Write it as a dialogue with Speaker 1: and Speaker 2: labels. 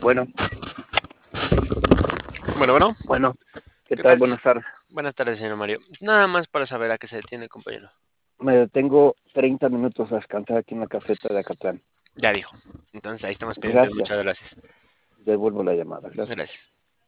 Speaker 1: Bueno,
Speaker 2: Bueno.
Speaker 1: bueno, ¿qué
Speaker 2: ¿Qué
Speaker 1: tal?
Speaker 2: tal?
Speaker 1: Buenas tardes.
Speaker 2: Buenas tardes, señor Mario. Nada más para saber a qué se detiene, compañero.
Speaker 1: Me detengo 30 minutos a descansar aquí en la caseta de Acatlán.
Speaker 2: Ya dijo. Entonces ahí estamos pendientes.
Speaker 1: Gracias.
Speaker 2: Muchas gracias.
Speaker 1: Devuelvo la llamada. Gracias.
Speaker 2: Gracias.